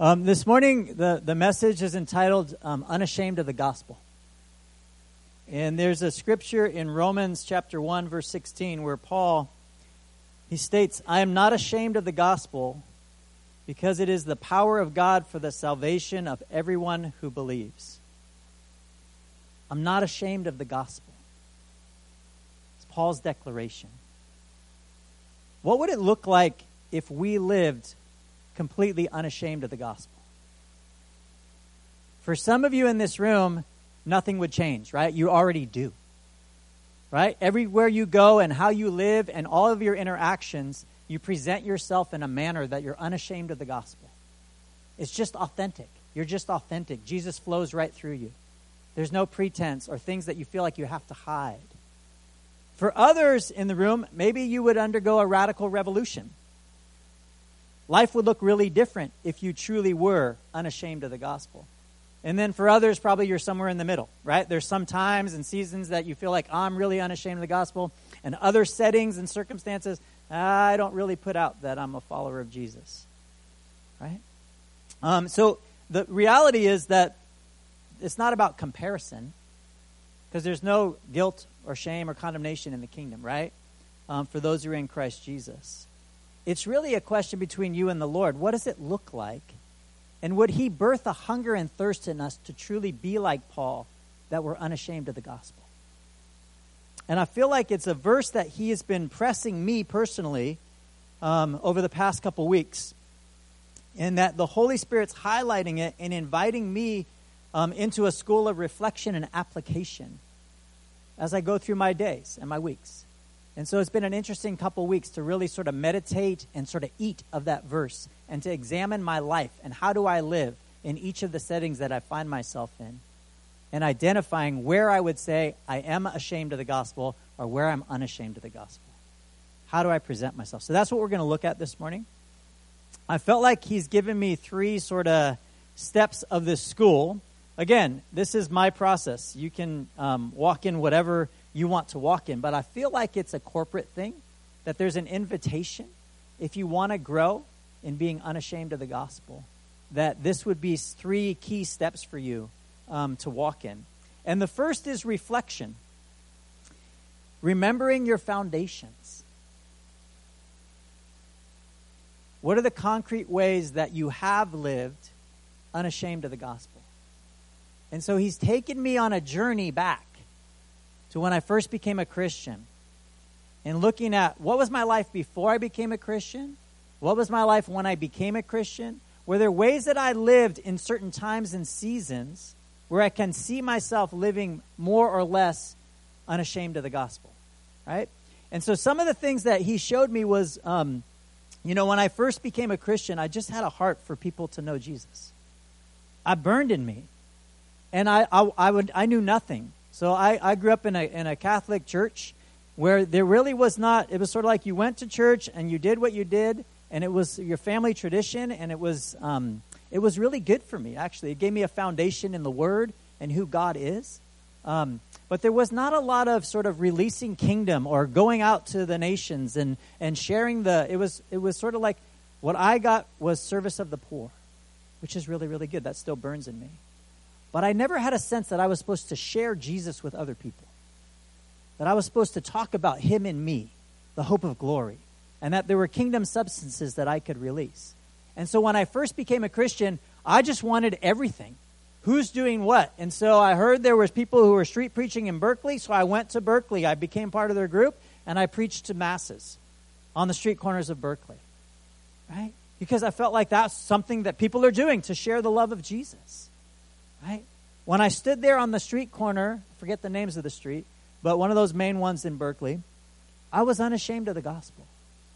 This morning, the message is entitled Unashamed of the Gospel. And there's a scripture in Romans chapter 1, verse 16, where Paul, he states, I am not ashamed of the gospel because it is the power of God for the salvation of everyone who believes. I'm not ashamed of the gospel. It's Paul's declaration. What would it look like if we lived completely unashamed of the gospel? For some of you in this room, nothing would change, right? You already do, right? Everywhere you go and how you live and all of your interactions, you present yourself in a manner that you're unashamed of the gospel. It's just authentic. You're just authentic. Jesus flows right through you. There's no pretense or things that you feel like you have to hide. For others in the room, maybe you would undergo a radical revolution. Life would look really different if you truly were unashamed of the gospel. And then for others, probably you're somewhere in the middle, right? There's some times and seasons that you feel like, I'm really unashamed of the gospel. And other settings and circumstances, I don't really put out that I'm a follower of Jesus, right? So the reality is that it's not about comparison, because there's no guilt or shame or condemnation in the kingdom, right? For those who are in Christ Jesus. It's really a question between you and the Lord. What does it look like? And would he birth a hunger and thirst in us to truly be like Paul, that we're unashamed of the gospel? And I feel like it's a verse that he has been pressing me personally over the past couple weeks, and that the Holy Spirit's highlighting it and inviting me into a school of reflection and application as I go through my days and my weeks. And so it's been an interesting couple weeks to really sort of meditate and sort of eat of that verse and to examine my life and how do I live in each of the settings that I find myself in, and identifying where I would say I am ashamed of the gospel or where I'm unashamed of the gospel. How do I present myself? So that's what we're going to look at this morning. I felt like he's given me three sort of steps of this school. Again, this is my process. You can walk in whatever you want to walk in, but I feel like it's a corporate thing, that there's an invitation, if you want to grow in being unashamed of the gospel, that this would be three key steps for you to walk in. And the first is reflection. Remembering your foundations. What are the concrete ways that you have lived unashamed of the gospel? And so he's taken me on a journey back to when I first became a Christian, and looking at what was my life before I became a Christian, what was my life when I became a Christian. Were there ways that I lived in certain times and seasons where I can see myself living more or less unashamed of the gospel, right? And so some of the things that he showed me was, when I first became a Christian, I just had a heart for people to know Jesus. I burned in me, and I knew nothing. So I grew up in a Catholic church where there really was not, it was sort of like you went to church and you did what you did, and it was your family tradition, and it was really good for me, actually. It gave me a foundation in the Word and who God is. But there was not a lot of sort of releasing kingdom or going out to the nations and sharing it was sort of like what I got was service of the poor, which is really, really good. That still burns in me. But I never had a sense that I was supposed to share Jesus with other people, that I was supposed to talk about him in me, the hope of glory, and that there were kingdom substances that I could release. And so when I first became a Christian, I just wanted everything. Who's doing what? And so I heard there was people who were street preaching in Berkeley, so I went to Berkeley. I became part of their group, and I preached to masses on the street corners of Berkeley, right? Because I felt like that's something that people are doing to share the love of Jesus. Right? When I stood there on the street corner, I forget the names of the street, but one of those main ones in Berkeley, I was unashamed of the gospel.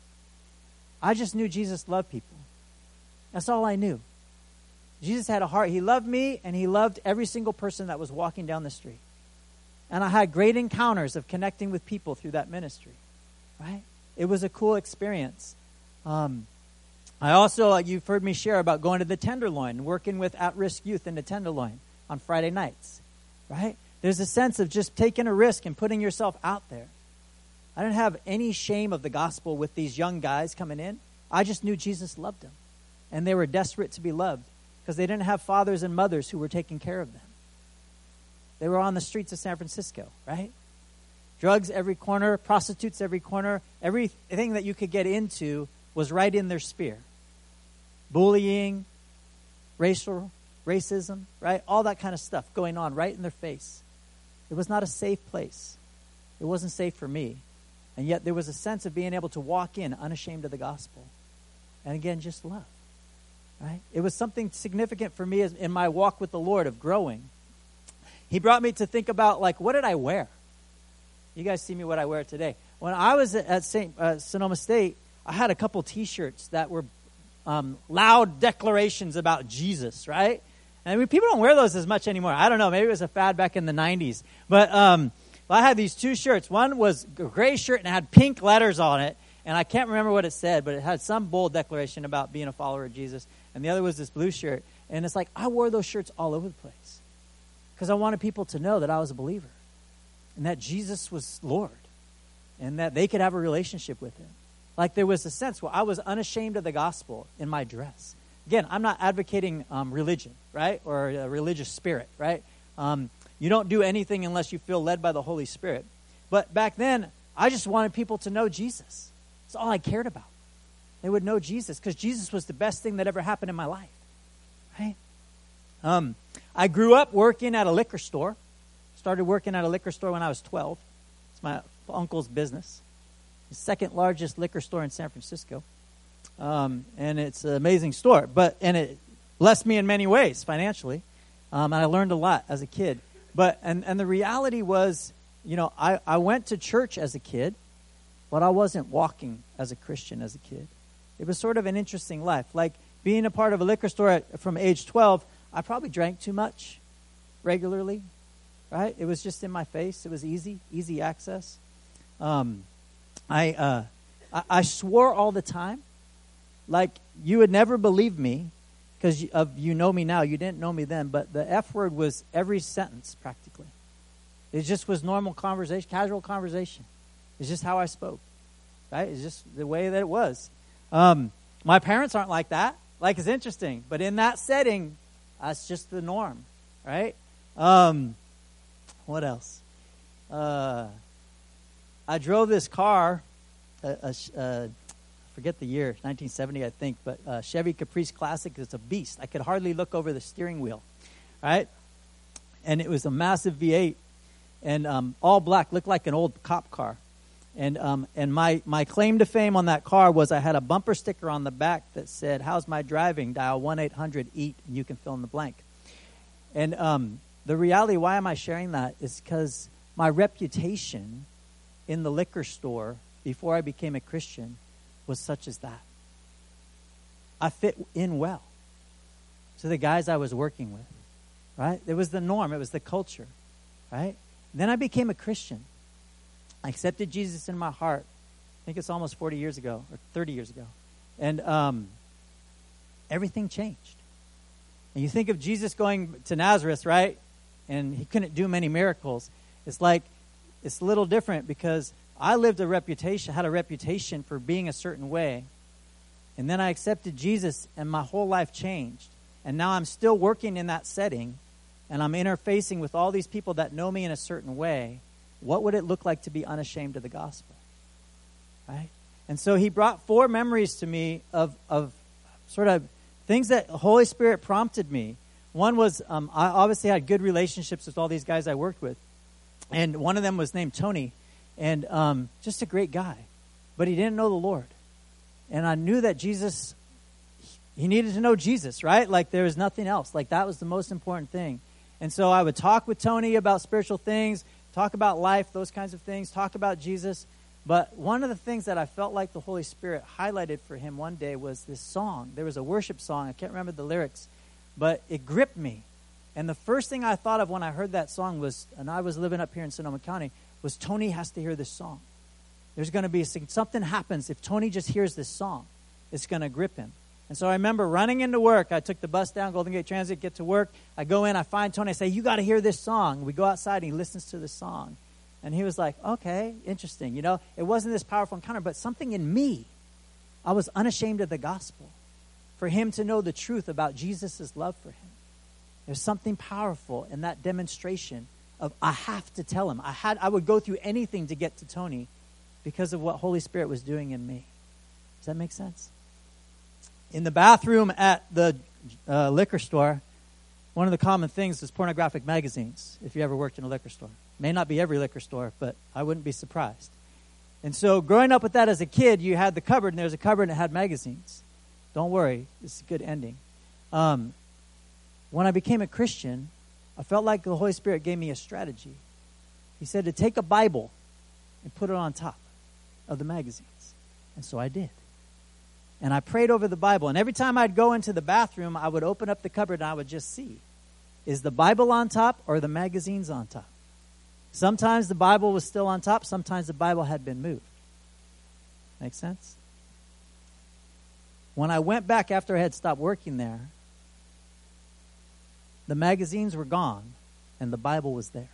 I just knew Jesus loved people. That's all I knew. Jesus had a heart. He loved me, and he loved every single person that was walking down the street. And I had great encounters of connecting with people through that ministry. Right? It was a cool experience. I also, you've heard me share about going to the Tenderloin, working with at-risk youth in the Tenderloin on Friday nights, right? There's a sense of just taking a risk and putting yourself out there. I didn't have any shame of the gospel with these young guys coming in. I just knew Jesus loved them, and they were desperate to be loved. because they didn't have fathers and mothers who were taking care of them. They were on the streets of San Francisco, right? Drugs every corner, prostitutes every corner, everything that you could get into was right in their sphere. Bullying, racism, right? All that kind of stuff going on right in their face. It was not a safe place. It wasn't safe for me. And yet there was a sense of being able to walk in unashamed of the gospel. And again, just love, right? It was something significant for me in my walk with the Lord of growing. He brought me to think about, like, what did I wear? You guys see me what I wear today. When I was at Sonoma State, I had a couple T-shirts that were loud declarations about Jesus, right? And I mean, people don't wear those as much anymore. I don't know. Maybe it was a fad back in the 90s. But I had these two shirts. One was a gray shirt and it had pink letters on it. And I can't remember what it said, but it had some bold declaration about being a follower of Jesus. And the other was this blue shirt. And it's like I wore those shirts all over the place because I wanted people to know that I was a believer and that Jesus was Lord and that they could have a relationship with him. Like there was a sense where I was unashamed of the gospel in my dress. Again, I'm not advocating religion, right, or a religious spirit, right? You don't do anything unless you feel led by the Holy Spirit. But back then, I just wanted people to know Jesus. That's all I cared about. They would know Jesus because Jesus was the best thing that ever happened in my life, right? I grew up working at a liquor store. Started working at a liquor store when I was 12. It's my uncle's business. The second largest liquor store in San Francisco. And it's an amazing store. And it blessed me in many ways financially. And I learned a lot as a kid. And the reality was, I went to church as a kid, but I wasn't walking as a Christian as a kid. It was sort of an interesting life. Like being a part of a liquor store from age 12, I probably drank too much regularly, right? It was just in my face. It was easy access. I swore all the time. Like you would never believe me because you know me now. You didn't know me then, but the F word was every sentence practically. It just was normal conversation, casual conversation. It's just how I spoke, right? It's just the way that it was. My parents aren't like that. Like it's interesting, but in that setting, that's just the norm, right? What else? I drove this car, forget the year, 1970, I think, but Chevy Caprice Classic. It's a beast. I could hardly look over the steering wheel, right? And it was a massive V8, and all black, looked like an old cop car. And my claim to fame on that car was I had a bumper sticker on the back that said, "How's my driving? Dial 1-800-EAT," and you can fill in the blank. And the reality, why am I sharing that, is because my reputation in the liquor store before I became a Christian was such as that. I fit in well to the guys I was working with, right? It was the norm. It was the culture, right? Then I became a Christian. I accepted Jesus in my heart. I think it's almost 40 years ago or 30 years ago. And everything changed. And you think of Jesus going to Nazareth, right? And he couldn't do many miracles. It's like, it's a little different because I had a reputation for being a certain way. And then I accepted Jesus and my whole life changed. And now I'm still working in that setting and I'm interfacing with all these people that know me in a certain way. What would it look like to be unashamed of the gospel? Right? And so he brought 4 memories to me of sort of things that the Holy Spirit prompted me. One was I obviously had good relationships with all these guys I worked with. And one of them was named Tony. And just a great guy. But he didn't know the Lord. And I knew that Jesus, he needed to know Jesus, right? Like there was nothing else. Like that was the most important thing. And so I would talk with Tony about spiritual things, talk about life, those kinds of things, talk about Jesus. But one of the things that I felt like the Holy Spirit highlighted for him one day was this song. There was a worship song. I can't remember the lyrics, but it gripped me. And the first thing I thought of when I heard that song was, and I was living up here in Sonoma County, was Tony has to hear this song. There's going to be something happens if Tony just hears this song. It's going to grip him. And so I remember running into work. I took the bus down, Golden Gate Transit, get to work. I go in, I find Tony. I say, "You got to hear this song." We go outside, and he listens to the song. And he was like, "Okay, interesting." It wasn't this powerful encounter, but something in me. I was unashamed of the gospel. for him to know the truth about Jesus' love for him. There's something powerful in that demonstration of I have to tell him. I would go through anything to get to Tony because of what Holy Spirit was doing in me. Does that make sense? In the bathroom at the liquor store, one of the common things is pornographic magazines, if you ever worked in a liquor store. May not be every liquor store, but I wouldn't be surprised. And so growing up with that as a kid, you had the cupboard, and there was a cupboard and it had magazines. Don't worry, it's a good ending. When I became a Christian, I felt like the Holy Spirit gave me a strategy. He said to take a Bible and put it on top of the magazines. And so I did. And I prayed over the Bible. And every time I'd go into the bathroom, I would open up the cupboard and I would just see, is the Bible on top or the magazines on top? Sometimes the Bible was still on top. Sometimes the Bible had been moved. Make sense? When I went back after I had stopped working there, the magazines were gone and the Bible was there.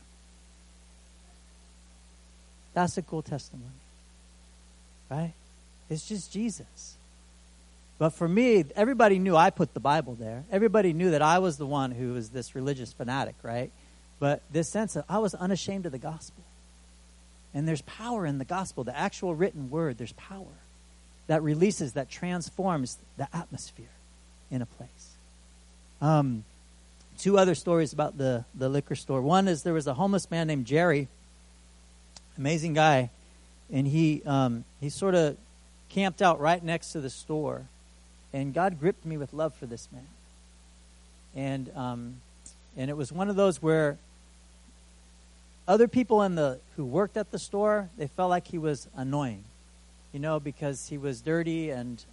That's a cool testimony. Right? It's just Jesus. But for me, everybody knew I put the Bible there. Everybody knew that I was the one who was this religious fanatic, right? But this sense of I was unashamed of the gospel. And there's power in the gospel, the actual written word. There's power that releases, that transforms the atmosphere in a place. Two other stories about the liquor store. One is there was a homeless man named Jerry, amazing guy, and he sort of camped out right next to the store. And God gripped me with love for this man. And it was one of those where other people who worked at the store, they felt like he was annoying, because he was dirty and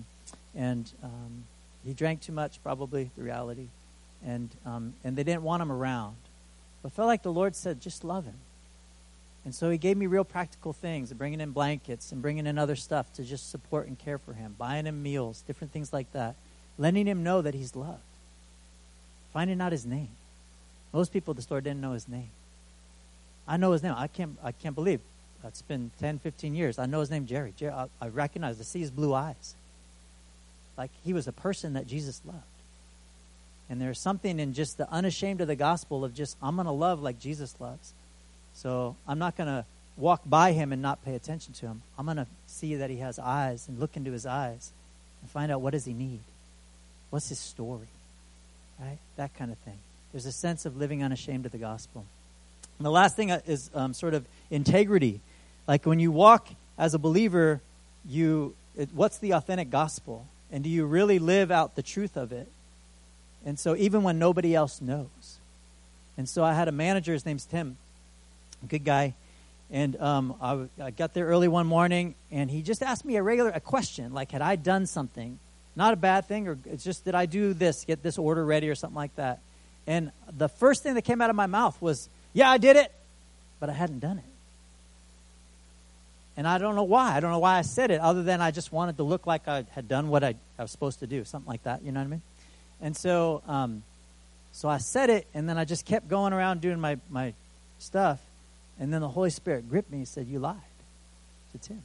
he drank too much, probably the reality, and they didn't want him around. But I felt like the Lord said, just love him. And so he gave me real practical things, bringing in blankets and bringing in other stuff to just support and care for him, buying him meals, different things like that, letting him know that he's loved, finding out his name. Most people at the store didn't know his name. I know his name. I can't believe it's been 10, 15 years. I know his name, Jerry. I recognize, I see his blue eyes. Like he was a person that Jesus loved. And there's something in just the unashamed of the gospel of just, I'm going to love like Jesus loves. So I'm not going to walk by him and not pay attention to him. I'm going to see that he has eyes and look into his eyes and find out, what does he need? What's his story? Right? That kind of thing. There's a sense of living unashamed of the gospel. And the last thing is sort of integrity. Like when you walk as a believer, what's the authentic gospel? And do you really live out the truth of it? And so even when nobody else knows. And so I had a manager, his name's Tim, a good guy. And I got there early one morning, and he just asked me a question, like had I done something? Not a bad thing, or it's just did I do this, get this order ready or something like that? And the first thing that came out of my mouth was, yeah, I did it, but I hadn't done it. And I don't know why. I don't know why I said it, other than I just wanted to look like I had done what I was supposed to do, something like that, you know what I mean? And so so I said it, and then I just kept going around doing my stuff, and then the Holy Spirit gripped me and said, you lied to Tim.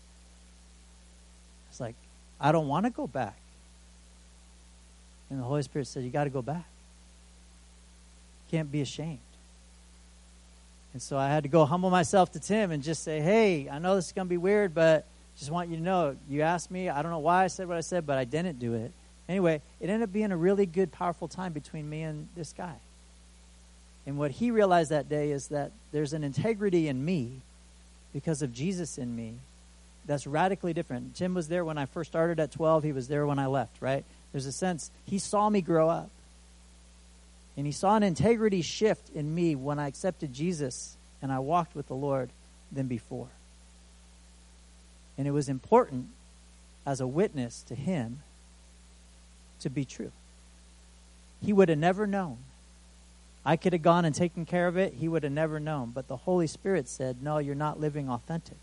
It's like, I don't want to go back. And the Holy Spirit said, you got to go back. Can't be ashamed. And so I had to go humble myself to Tim and just say, hey, I know this is going to be weird, but just want you to know, you asked me, I don't know why I said what I said, but I didn't do it. Anyway, it ended up being a really good, powerful time between me and this guy. And what he realized that day is that there's an integrity in me because of Jesus in me that's radically different. Tim was there when I first started at 12. He was there when I left, right? There's a sense, he saw me grow up. And he saw an integrity shift in me when I accepted Jesus and I walked with the Lord than before. And it was important as a witness to him to be true. He would have never known. I could have gone and taken care of it. He would have never known. But the Holy Spirit said, no, you're not living authentic.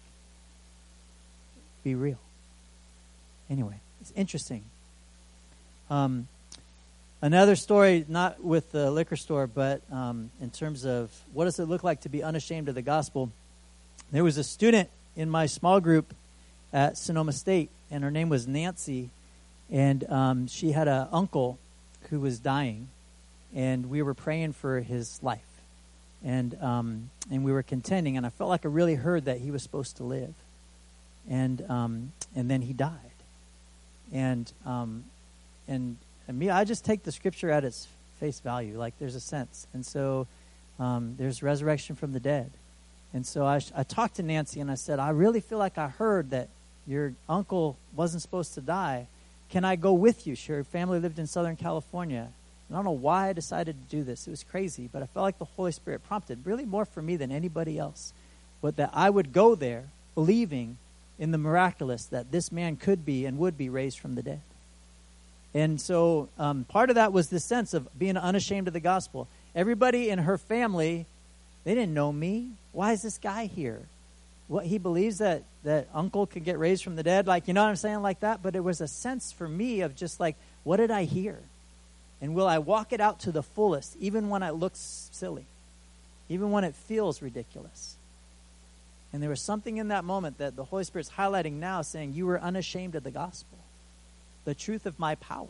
Be real. Anyway, it's interesting. Another story, not with the liquor store, but in terms of what does it look like to be unashamed of the gospel. There was a student in my small group at Sonoma State, and her name was Nancy. And she had an uncle who was dying, and we were praying for his life. And we were contending, and I felt like I really heard that he was supposed to live. And then he died. And me, I just take the scripture at its face value. Like, there's a sense. And so there's resurrection from the dead. And so I talked to Nancy, and I said, I really feel like I heard that your uncle wasn't supposed to die. Can I go with you? Her family lived in Southern California. And I don't know why I decided to do this. It was crazy, but I felt like the Holy Spirit prompted, really more for me than anybody else, but that I would go there believing in the miraculous, that this man could be and would be raised from the dead. And so part of that was the sense of being unashamed of the gospel. Everybody in her family, they didn't know me. Why is this guy here? What, he believes that uncle could get raised from the dead? Like, you know what I'm saying? Like that. But it was a sense for me of just like, what did I hear? And will I walk it out to the fullest, even when it looks silly, even when it feels ridiculous? And there was something in that moment that the Holy Spirit's highlighting now, saying, you were unashamed of the gospel, the truth of my power.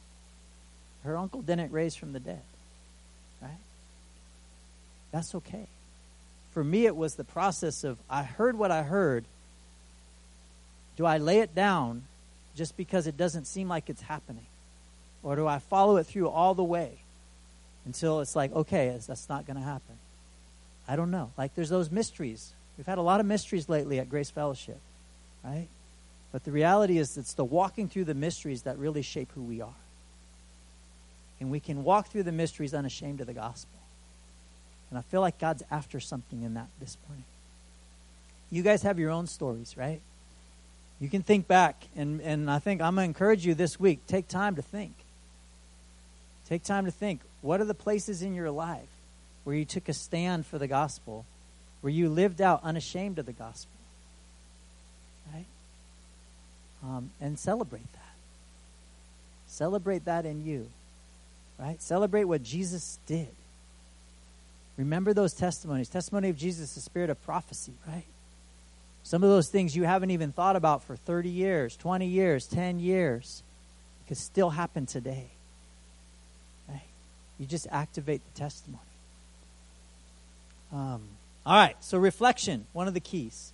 Her uncle didn't raise from the dead, right? That's okay. For me, it was the process of, I heard what I heard. Do I lay it down just because it doesn't seem like it's happening? Or do I follow it through all the way until it's like, okay, that's not going to happen? I don't know. Like, there's those mysteries. We've had a lot of mysteries lately at Grace Fellowship, right? But the reality is it's the walking through the mysteries that really shape who we are. And we can walk through the mysteries unashamed of the gospel. And I feel like God's after something in that this morning. You guys have your own stories, right? You can think back, and I think I'm going to encourage you this week, take time to think. Take time to think. What are the places in your life where you took a stand for the gospel, where you lived out unashamed of the gospel? Right? And celebrate that. Celebrate that in you. Right? Celebrate what Jesus did. Remember those testimonies. Testimony of Jesus, the spirit of prophecy, right? Some of those things you haven't even thought about for 30 years, 20 years, 10 years, could still happen today. Right? You just activate the testimony. All right, so reflection, one of the keys.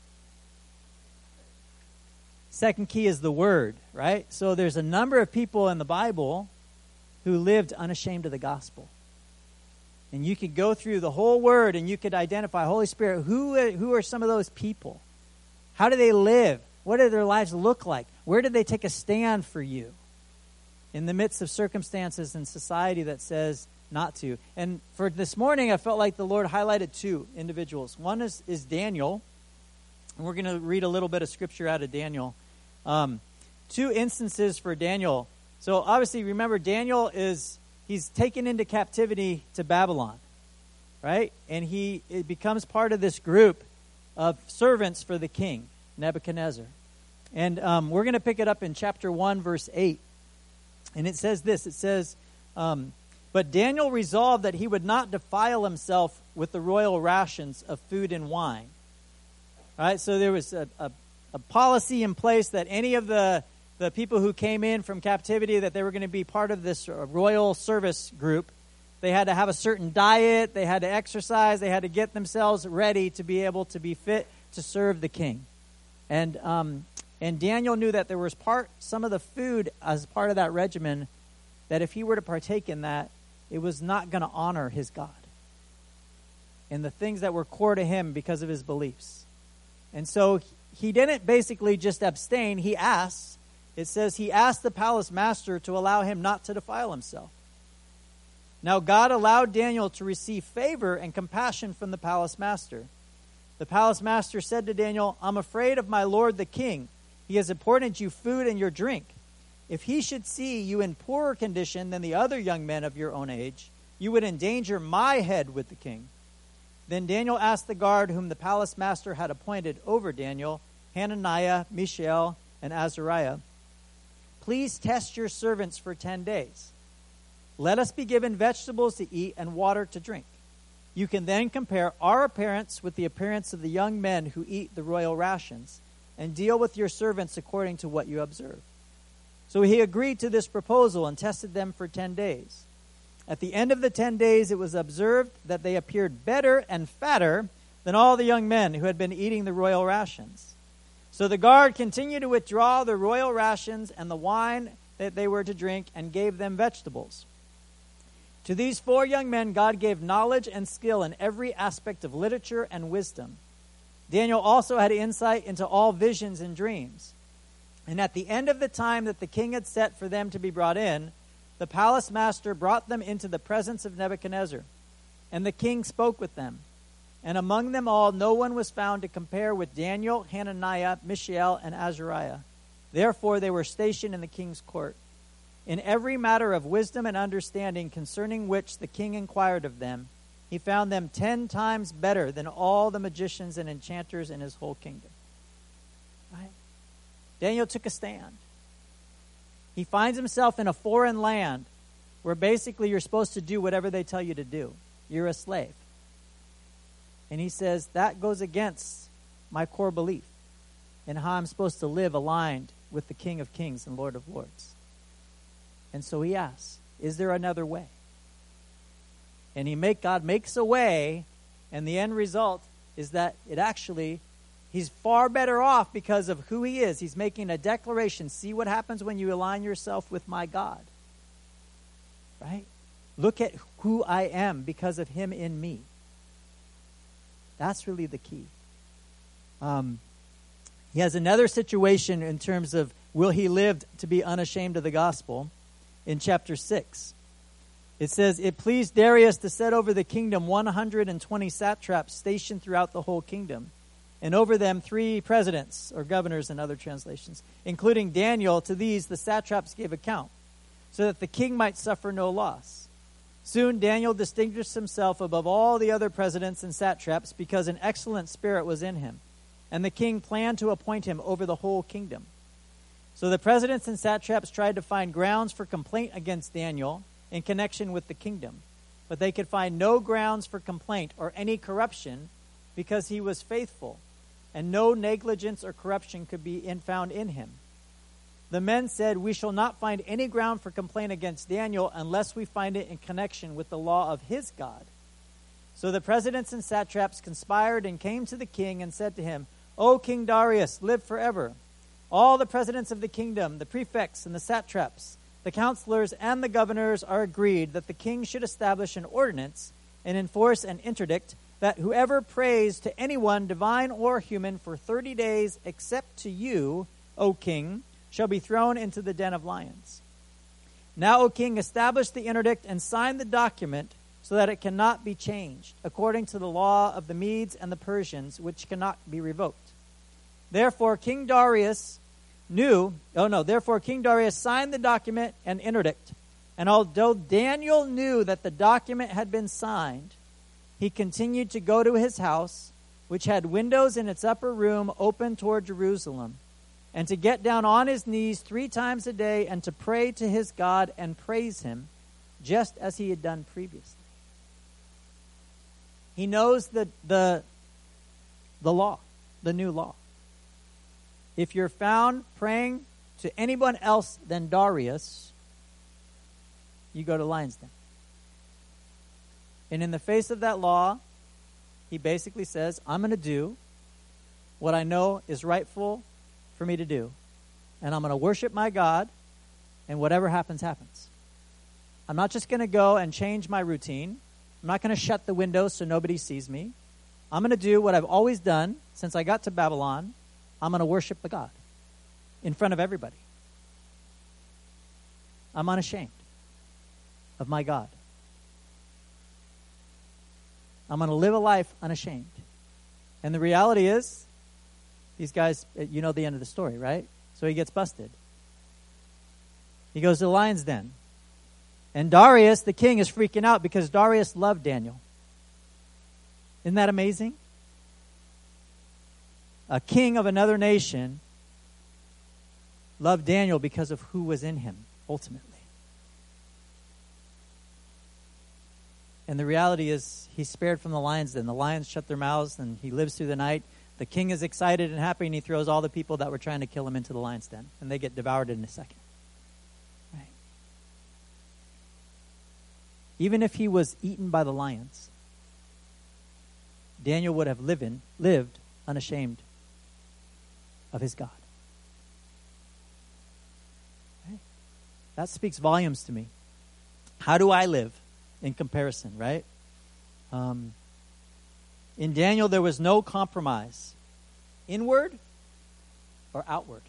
Second key is the word, right? So there's a number of people in the Bible who lived unashamed of the gospel. And you could go through the whole word and you could identify, Holy Spirit, who are some of those people? How do they live? What do their lives look like? Where did they take a stand for you in the midst of circumstances and society that says not to? And for this morning, I felt like the Lord highlighted two individuals. One is Daniel. And we're going to read a little bit of scripture out of Daniel. Two instances for Daniel. So obviously, remember, Daniel he's taken into captivity to Babylon, right? And it becomes part of this group of servants for the king, Nebuchadnezzar. And we're going to pick it up in chapter 1, verse 8. And it says this. It says, but Daniel resolved that he would not defile himself with the royal rations of food and wine. All right, so there was a policy in place that any of the people who came in from captivity, that they were going to be part of this royal service group. They had to have a certain diet. They had to exercise. They had to get themselves ready to be able to be fit to serve the king. And Daniel knew that there was some of the food as part of that regimen, that if he were to partake in that, it was not going to honor his God and the things that were core to him because of his beliefs. And so he didn't basically just abstain. He asked. It says he asked the palace master to allow him not to defile himself. Now God allowed Daniel to receive favor and compassion from the palace master. The palace master said to Daniel, I'm afraid of my lord the king. He has appointed you food and your drink. If he should see you in poorer condition than the other young men of your own age, you would endanger my head with the king. Then Daniel asked the guard whom the palace master had appointed over Daniel, Hananiah, Mishael, and Azariah, please test your servants for 10 days. Let us be given vegetables to eat and water to drink. You can then compare our appearance with the appearance of the young men who eat the royal rations, and deal with your servants according to what you observe. So he agreed to this proposal and tested them for 10 days. At the end of the 10 days, it was observed that they appeared better and fatter than all the young men who had been eating the royal rations. So the guard continued to withdraw the royal rations and the wine that they were to drink and gave them vegetables. To these 4 young men, God gave knowledge and skill in every aspect of literature and wisdom. Daniel also had insight into all visions and dreams. And at the end of the time that the king had set for them to be brought in, the palace master brought them into the presence of Nebuchadnezzar. And the king spoke with them. And among them all, no one was found to compare with Daniel, Hananiah, Mishael, and Azariah. Therefore, they were stationed in the king's court. In every matter of wisdom and understanding concerning which the king inquired of them, he found them 10 times better than all the magicians and enchanters in his whole kingdom. Right? Daniel took a stand. He finds himself in a foreign land where basically you're supposed to do whatever they tell you to do. You're a slave. And he says, that goes against my core belief in how I'm supposed to live aligned with the King of Kings and Lord of Lords. And so he asks, is there another way? And God makes a way, and the end result is that he's far better off because of who he is. He's making a declaration. See what happens when you align yourself with my God. Right? Look at who I am because of him in me. That's really the key. He has another situation in terms of will he live to be unashamed of the gospel in chapter 6. It says, it pleased Darius to set over the kingdom 120 satraps stationed throughout the whole kingdom, and over them 3 presidents, or governors in other translations, including Daniel. To these the satraps gave account, so that the king might suffer no loss. Soon Daniel distinguished himself above all the other presidents and satraps because an excellent spirit was in him, and the king planned to appoint him over the whole kingdom. So the presidents and satraps tried to find grounds for complaint against Daniel in connection with the kingdom, but they could find no grounds for complaint or any corruption because he was faithful, and no negligence or corruption could be found in him. The men said, we shall not find any ground for complaint against Daniel unless we find it in connection with the law of his God. So the presidents and satraps conspired and came to the king and said to him, O King Darius, live forever. All the presidents of the kingdom, the prefects and the satraps, the counselors and the governors are agreed that the king should establish an ordinance and enforce an interdict that whoever prays to anyone, divine or human, for 30 days except to you, O king, shall be thrown into the den of lions. Now, O king, establish the interdict and sign the document so that it cannot be changed, according to the law of the Medes and the Persians, which cannot be revoked. Therefore, King Darius signed the document and interdict. And although Daniel knew that the document had been signed, he continued to go to his house, which had windows in its upper room open toward Jerusalem, and to get down on his knees 3 times a day and to pray to his God and praise him, just as he had done previously. He knows the law, the new law. If you're found praying to anyone else than Darius, you go to lion's den. And in the face of that law, he basically says, I'm going to do what I know is rightful for me to do. And I'm going to worship my God, and whatever happens, happens. I'm not just going to go and change my routine. I'm not going to shut the windows so nobody sees me. I'm going to do what I've always done since I got to Babylon. I'm going to worship the God in front of everybody. I'm unashamed of my God. I'm going to live a life unashamed. And the reality is, these guys, you know the end of the story, right? So he gets busted. He goes to the lion's den. And Darius, the king, is freaking out because Darius loved Daniel. Isn't that amazing? A king of another nation loved Daniel because of who was in him, ultimately. And the reality is, he's spared from the lions den. The lions shut their mouths, and he lives through the night. The king is excited and happy, and he throws all the people that were trying to kill him into the lion's den, and they get devoured in a second. even if he was eaten by the lions, Daniel would have lived unashamed of his God. Right? That speaks volumes to me. How do I live in comparison, right? In Daniel, there was no compromise, inward or outward.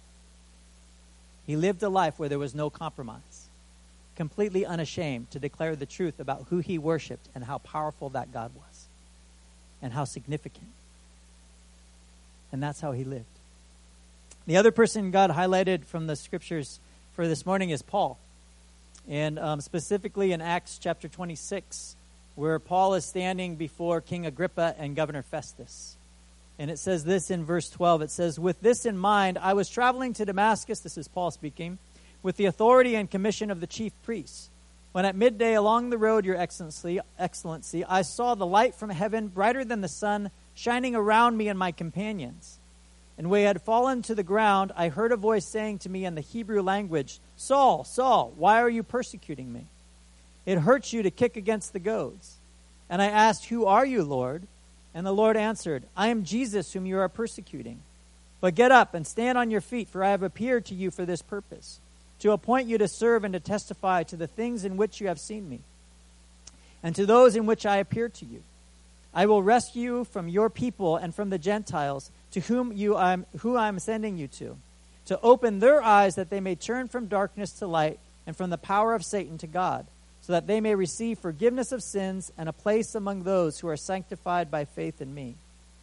He lived a life where there was no compromise, completely unashamed to declare the truth about who he worshiped and how powerful that God was and how significant. And that's how he lived. The other person God highlighted from the scriptures for this morning is Paul. And specifically in Acts chapter 26, where Paul is standing before King Agrippa and Governor Festus. And it says this in verse 12. It says, "With this in mind, I was traveling to Damascus," this is Paul speaking, "with the authority and commission of the chief priests. When at midday along the road, your excellency, I saw the light from heaven, brighter than the sun, shining around me and my companions. And when I had fallen to the ground, I heard a voice saying to me in the Hebrew language, 'Saul, Saul, why are you persecuting me? It hurts you to kick against the goads.' And I asked, 'Who are you, Lord?' And the Lord answered, 'I am Jesus whom you are persecuting. But get up and stand on your feet, for I have appeared to you for this purpose, to appoint you to serve and to testify to the things in which you have seen me, and to those in which I appeared to you. I will rescue you from your people and from the Gentiles, to whom I am sending you to open their eyes that they may turn from darkness to light and from the power of Satan to God, so that they may receive forgiveness of sins and a place among those who are sanctified by faith in me.'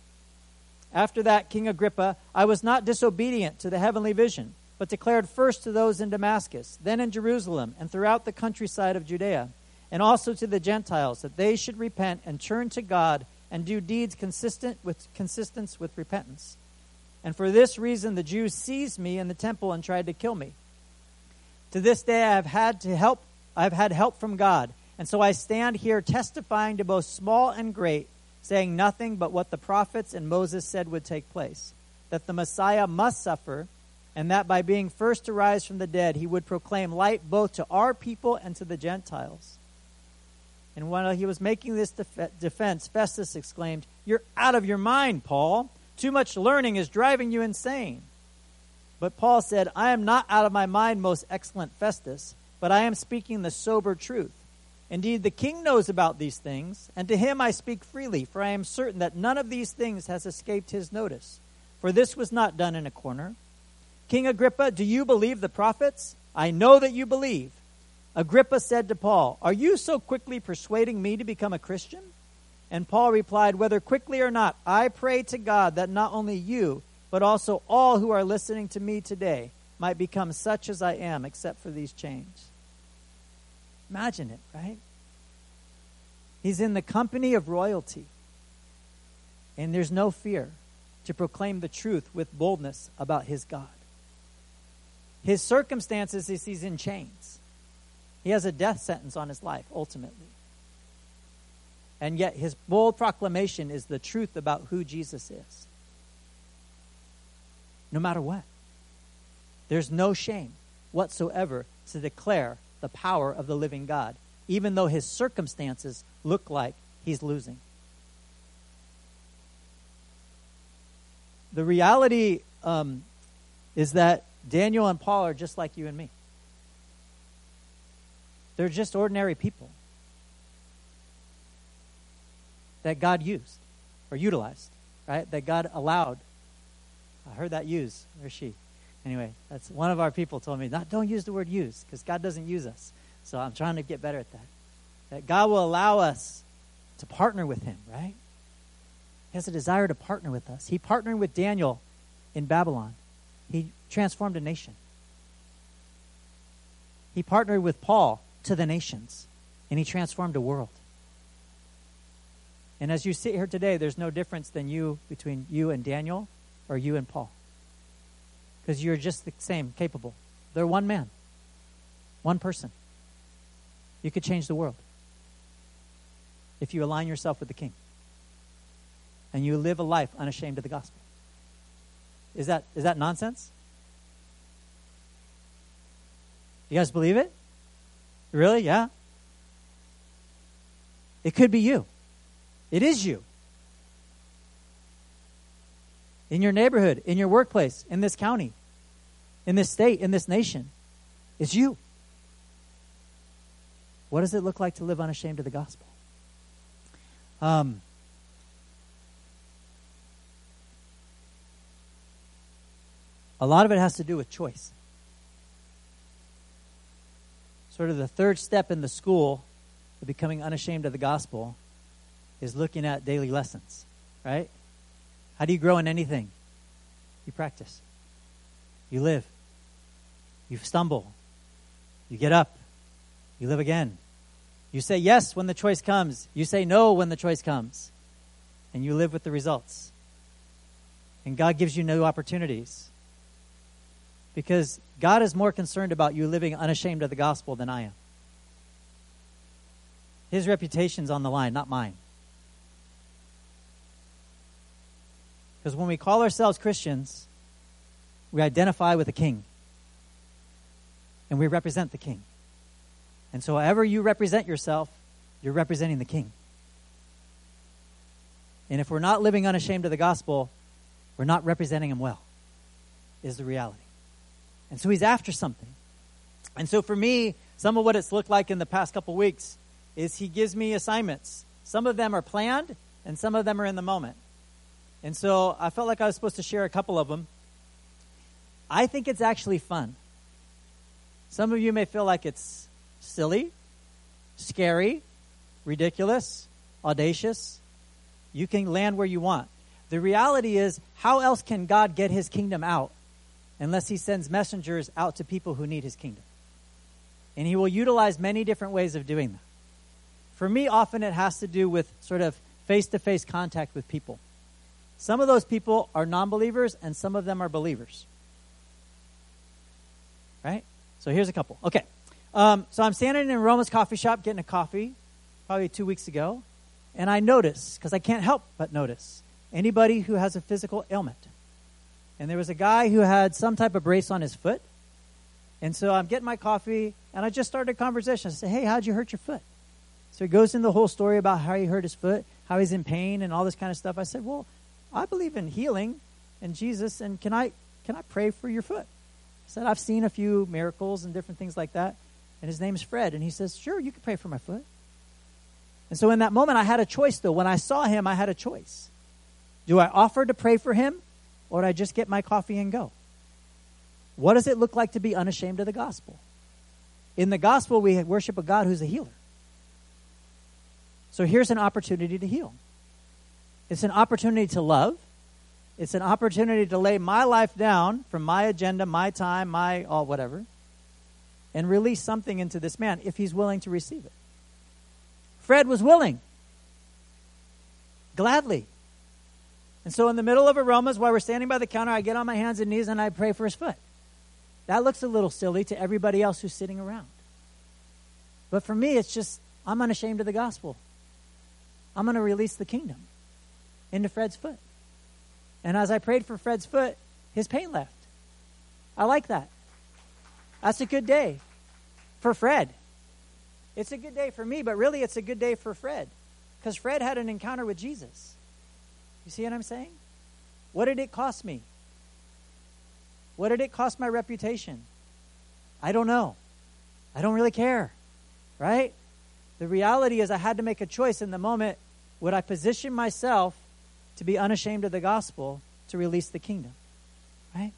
After that, King Agrippa, I was not disobedient to the heavenly vision, but declared first to those in Damascus, then in Jerusalem, and throughout the countryside of Judea, and also to the Gentiles, that they should repent and turn to God and do deeds consistent with repentance. And for this reason the Jews seized me in the temple and tried to kill me. To this day I have had help from God, and so I stand here testifying to both small and great, saying nothing but what the prophets and Moses said would take place, that the Messiah must suffer, and that by being first to rise from the dead, he would proclaim light both to our people and to the Gentiles." And while he was making this defense, Festus exclaimed, "You're out of your mind, Paul. Too much learning is driving you insane." But Paul said, "I am not out of my mind, most excellent Festus, but I am speaking the sober truth. Indeed, the king knows about these things, and to him I speak freely, for I am certain that none of these things has escaped his notice. For this was not done in a corner. King Agrippa, do you believe the prophets? I know that you believe." Agrippa said to Paul, "Are you so quickly persuading me to become a Christian?" And Paul replied, "Whether quickly or not, I pray to God that not only you, but also all who are listening to me today might become such as I am, except for these chains." Imagine it, right? He's in the company of royalty, and there's no fear to proclaim the truth with boldness about his God. His circumstances is he's in chains. He has a death sentence on his life, ultimately. And yet his bold proclamation is the truth about who Jesus is. No matter what. There's no shame whatsoever to declare the power of the living God, even though his circumstances look like he's losing. The reality is that Daniel and Paul are just like you and me. They're just ordinary people that God used or utilized, right? That God allowed. I heard that use. Where's she? Anyway, that's one of our people told me, don't use the word use, because God doesn't use us. So I'm trying to get better at that. That God will allow us to partner with him, right? He has a desire to partner with us. He partnered with Daniel in Babylon. He transformed a nation. He partnered with Paul to the nations, and he transformed a world. And as you sit here today, there's no difference between you and Daniel or you and Paul. Because you're just the same, capable. They're one man, one person. You could change the world if you align yourself with the King and you live a life unashamed of the gospel. Is that nonsense? You guys believe it? Really? Yeah? It could be you. It is you. In your neighborhood, in your workplace, in this county, in this state, in this nation. It's you. What does it look like to live unashamed of the gospel? A lot of it has to do with choice. Sort of the third step in the school of becoming unashamed of the gospel is looking at daily lessons, right? How do you grow in anything? You practice. You live. You stumble. You get up. You live again. You say yes when the choice comes. You say no when the choice comes. And you live with the results. And God gives you new opportunities. Because God is more concerned about you living unashamed of the gospel than I am. His reputation's on the line, not mine. Because when we call ourselves Christians, we identify with the King. And we represent the King. And so however you represent yourself, you're representing the King. And if we're not living unashamed of the gospel, we're not representing him well, is the reality. And so he's after something. And so for me, some of what it's looked like in the past couple weeks is he gives me assignments. Some of them are planned, and some of them are in the moment. And so I felt like I was supposed to share a couple of them. I think it's actually fun. Some of you may feel like it's silly, scary, ridiculous, audacious. You can land where you want. The reality is, how else can God get his kingdom out unless he sends messengers out to people who need his kingdom? And he will utilize many different ways of doing that. For me, often it has to do with sort of face-to-face contact with people. Some of those people are non-believers, and some of them are believers. Right? So here's a couple. Okay. So I'm standing in Roma's coffee shop getting a coffee probably 2 weeks ago, and I notice, because I can't help but notice, anybody who has a physical ailment. And there was a guy who had some type of brace on his foot. And so I'm getting my coffee, and I just started a conversation. I said, hey, how'd you hurt your foot? So he goes into the whole story about how he hurt his foot, how he's in pain, and all this kind of stuff. I said, well, I believe in healing and Jesus, and can I pray for your foot? I said, I've seen a few miracles and different things like that. And his name's Fred. And he says, sure, you can pray for my foot. And so in that moment, I had a choice, though. When I saw him, I had a choice. Do I offer to pray for him, or do I just get my coffee and go? What does it look like to be unashamed of the gospel? In the gospel, we worship a God who's a healer. So here's an opportunity to heal. It's an opportunity to love. It's an opportunity to lay my life down from my agenda, my time, my all whatever, and release something into this man if he's willing to receive it. Fred was willing. Gladly. And so in the middle of Aromas, while we're standing by the counter, I get on my hands and knees and I pray for his foot. That looks a little silly to everybody else who's sitting around. But for me, it's just, I'm unashamed of the gospel. I'm going to release the kingdom into Fred's foot. And as I prayed for Fred's foot, his pain left. I like that. That's a good day for Fred. It's a good day for me, but really it's a good day for Fred, because Fred had an encounter with Jesus. You see what I'm saying? What did it cost me? What did it cost my reputation? I don't know. I don't really care, right? The reality is I had to make a choice in the moment. Would I position myself to be unashamed of the gospel to release the kingdom, right?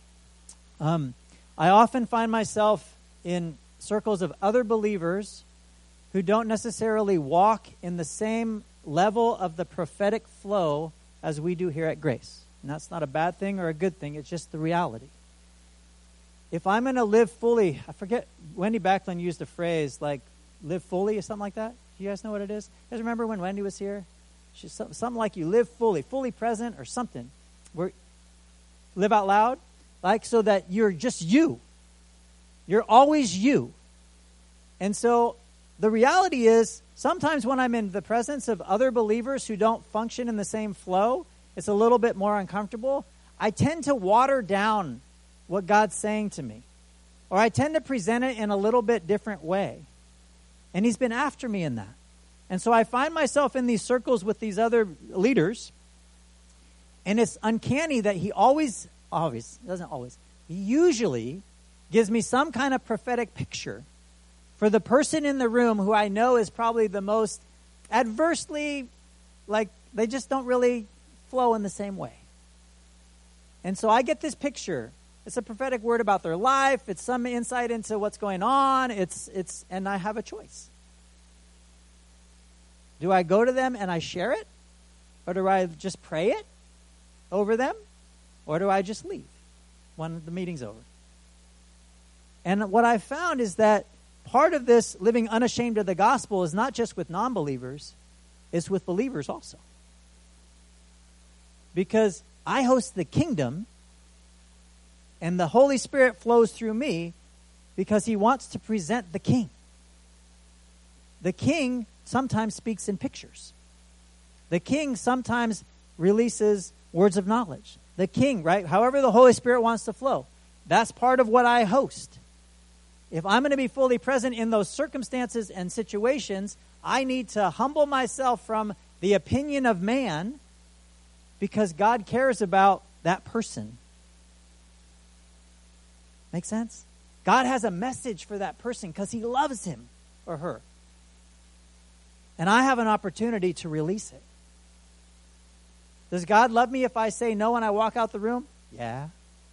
I often find myself in circles of other believers who don't necessarily walk in the same level of the prophetic flow as we do here at Grace. And that's not a bad thing or a good thing. It's just the reality. If I'm going to live fully, I forget, Wendy Backlund used a phrase like live fully or something like that. Do you guys know what it is? You guys remember when Wendy was here? She's something like you live fully present or something. Live out loud, like so that you're just you. You're always you. And so the reality is sometimes when I'm in the presence of other believers who don't function in the same flow, it's a little bit more uncomfortable. I tend to water down what God's saying to me. Or I tend to present it in a little bit different way. And he's been after me in that. And so I find myself in these circles with these other leaders, and it's uncanny that he usually gives me some kind of prophetic picture for the person in the room who I know is probably the most adversely, like they just don't really flow in the same way. And so I get this picture. It's a prophetic word about their life. It's some insight into what's going on. And I have a choice. Do I go to them and I share it? Or do I just pray it over them? Or do I just leave when the meeting's over? And what I found is that part of this living unashamed of the gospel is not just with non-believers, it's with believers also. Because I host the kingdom, and the Holy Spirit flows through me because he wants to present the king. The king sometimes speaks in pictures. The king sometimes releases words of knowledge. The king, right? However the Holy Spirit wants to flow. That's part of what I host. If I'm going to be fully present in those circumstances and situations, I need to humble myself from the opinion of man because God cares about that person. Make sense? God has a message for that person because he loves him or her. And I have an opportunity to release it. Does God love me if I say no when I walk out the room? Yeah.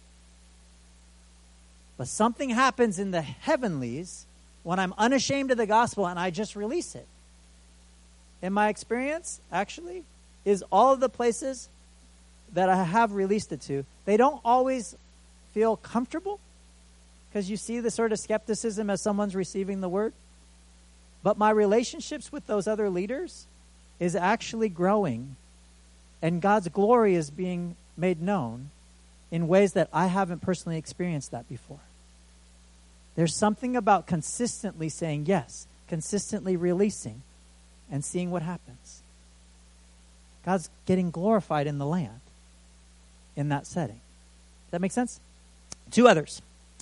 But something happens in the heavenlies when I'm unashamed of the gospel and I just release it. In my experience, actually, is all of the places that I have released it to, they don't always feel comfortable because you see the sort of skepticism as someone's receiving the word. But my relationships with those other leaders is actually growing, and God's glory is being made known in ways that I haven't personally experienced that before. There's something about consistently saying yes, consistently releasing, and seeing what happens. God's getting glorified in the land in that setting. Does that make sense? Two others.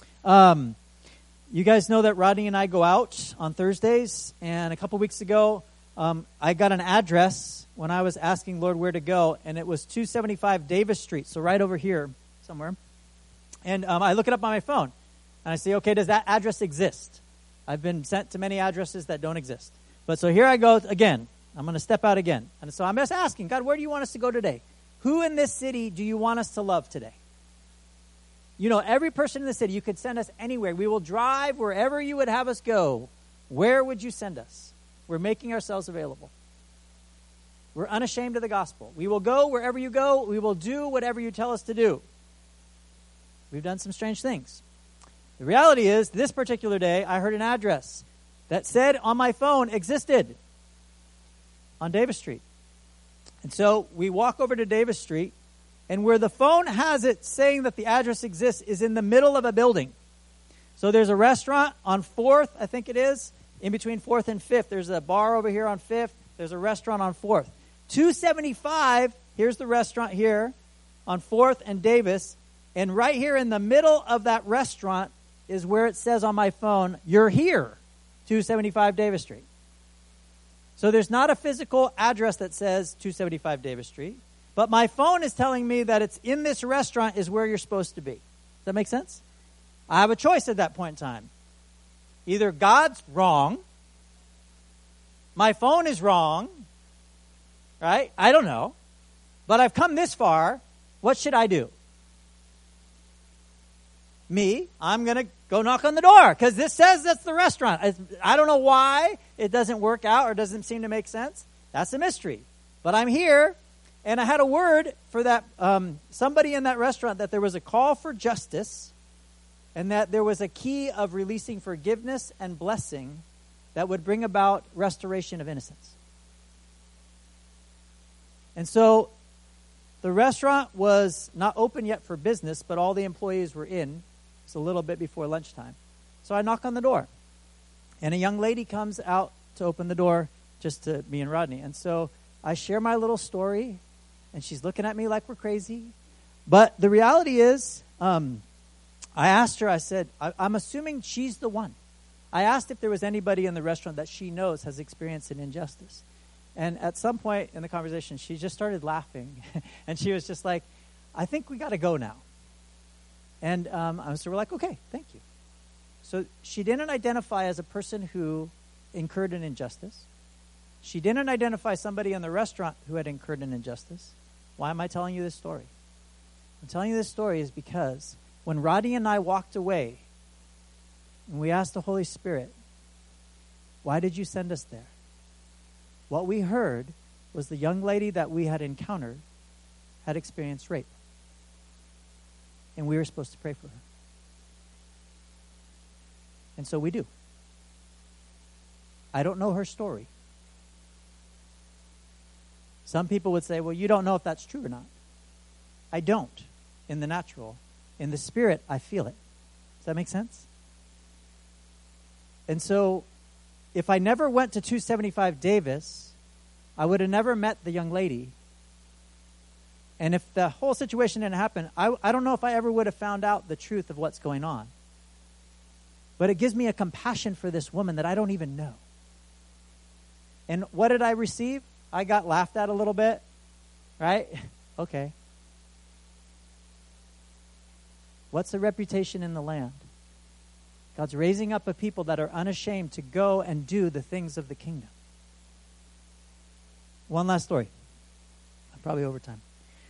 You guys know that Rodney and I go out on Thursdays, and a couple weeks ago, I got an address when I was asking Lord where to go, and it was 275 Davis Street, so right over here somewhere. And I look it up on my phone, and I say, okay, does that address exist? I've been sent to many addresses that don't exist. But so here I go again. I'm going to step out again. And so I'm just asking, God, where do you want us to go today? Who in this city do you want us to love today? You know, every person in the city, you could send us anywhere. We will drive wherever you would have us go. Where would you send us? We're making ourselves available. We're unashamed of the gospel. We will go wherever you go. We will do whatever you tell us to do. We've done some strange things. The reality is, this particular day, I heard an address that said on my phone existed on Davis Street. And so we walk over to Davis Street, and where the phone has it saying that the address exists is in the middle of a building. So there's a restaurant on 4th, I think it is, in between 4th and 5th. There's a bar over here on 5th. There's a restaurant on 4th. 275, here's the restaurant here, on 4th and Davis. And right here in the middle of that restaurant is where it says on my phone, you're here, 275 Davis Street. So there's not a physical address that says 275 Davis Street, but my phone is telling me that it's in this restaurant is where you're supposed to be. Does that make sense? I have a choice at that point in time. Either God's wrong, my phone is wrong, right? I don't know. But I've come this far. What should I do? I'm going to go knock on the door because this says that's the restaurant. I don't know why it doesn't work out or doesn't seem to make sense. That's a mystery. But I'm here, and I had a word for that somebody in that restaurant that there was a call for justice and that there was a key of releasing forgiveness and blessing that would bring about restoration of innocence. And so the restaurant was not open yet for business, but all the employees were in. It's a little bit before lunchtime. So I knock on the door. And a young lady comes out to open the door just to me and Rodney. And so I share my little story, and she's looking at me like we're crazy. But the reality is, I asked her, I said, I'm assuming she's the one. I asked if there was anybody in the restaurant that she knows has experienced an injustice. And at some point in the conversation, she just started laughing. And she was just like, I think we got to go now. And so we're like, okay, thank you. So she didn't identify as a person who incurred an injustice. She didn't identify somebody in the restaurant who had incurred an injustice. Why am I telling you this story? I'm telling you this story is because when Roddy and I walked away and we asked the Holy Spirit, why did you send us there? What we heard was the young lady that we had encountered had experienced rape. And we were supposed to pray for her. And so we do. I don't know her story. Some people would say, well, you don't know if that's true or not. I don't in the natural. In the spirit, I feel it. Does that make sense? And so if I never went to 275 Davis, I would have never met the young lady. And if the whole situation didn't happen, I don't know if I ever would have found out the truth of what's going on. But it gives me a compassion for this woman that I don't even know. And what did I receive? I got laughed at a little bit, right? Okay. What's the reputation in the land? God's raising up a people that are unashamed to go and do the things of the kingdom. One last story. I'm probably over time.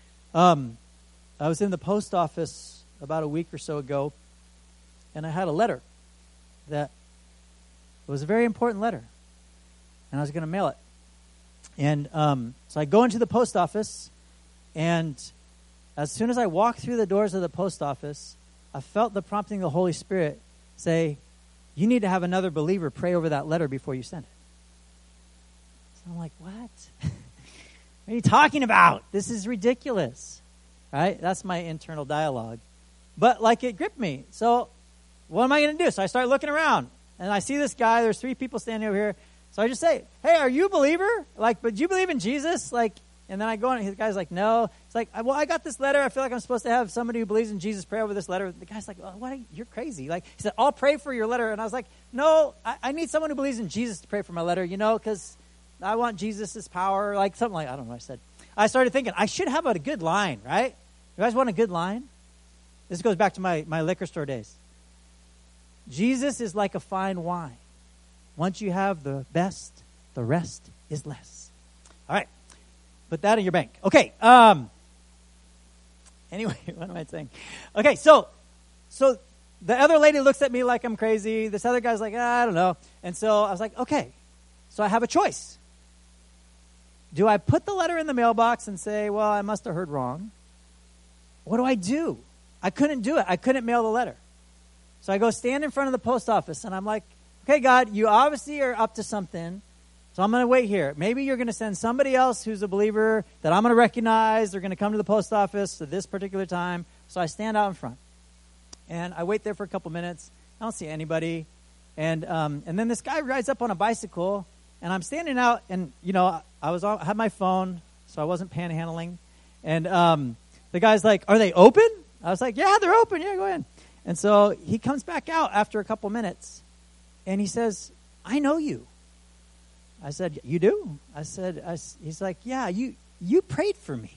I was in the post office about a week or so ago, and I had a letter that was a very important letter, and I was going to mail it. And so I go into the post office, and as soon as I walked through the doors of the post office, I felt the prompting of the Holy Spirit say, you need to have another believer pray over that letter before you send it. So I'm like, what? What are you talking about? This is ridiculous. Right? That's my internal dialogue. But like it gripped me. So what am I going to do? So I start looking around, and I see this guy. There's 3 people standing over here. So I just say, hey, are you a believer? Like, but do you believe in Jesus? Like, and then I go on, and the guy's like, no. It's like, well, I got this letter. I feel like I'm supposed to have somebody who believes in Jesus pray over this letter. The guy's like, oh, what? You're crazy. Like, he said, I'll pray for your letter. And I was like, no, I need someone who believes in Jesus to pray for my letter, because I want Jesus' power, like something like, I don't know what I said. I started thinking, I should have a good line, right? You guys want a good line? This goes back to my liquor store days. Jesus is like a fine wine. Once you have the best, the rest is less. All right. Put that in your bank. Okay. Anyway, what am I saying? Okay, so the other lady looks at me like I'm crazy. This other guy's like, I don't know. And so I was like, okay. So I have a choice. Do I put the letter in the mailbox and say, well, I must have heard wrong? What do? I couldn't do it. I couldn't mail the letter. So I go stand in front of the post office, and I'm like, okay, God, you obviously are up to something, so I'm going to wait here. Maybe you're going to send somebody else who's a believer that I'm going to recognize. They're going to come to the post office at this particular time. So I stand out in front, and I wait there for a couple minutes. I don't see anybody. And then this guy rides up on a bicycle, and I'm standing out, and, I had my phone, so I wasn't panhandling. And the guy's like, are they open? I was like, yeah, they're open. Yeah, go ahead. And so he comes back out after a couple minutes, and he says, I know you. I said, you do? He's like, yeah, you prayed for me.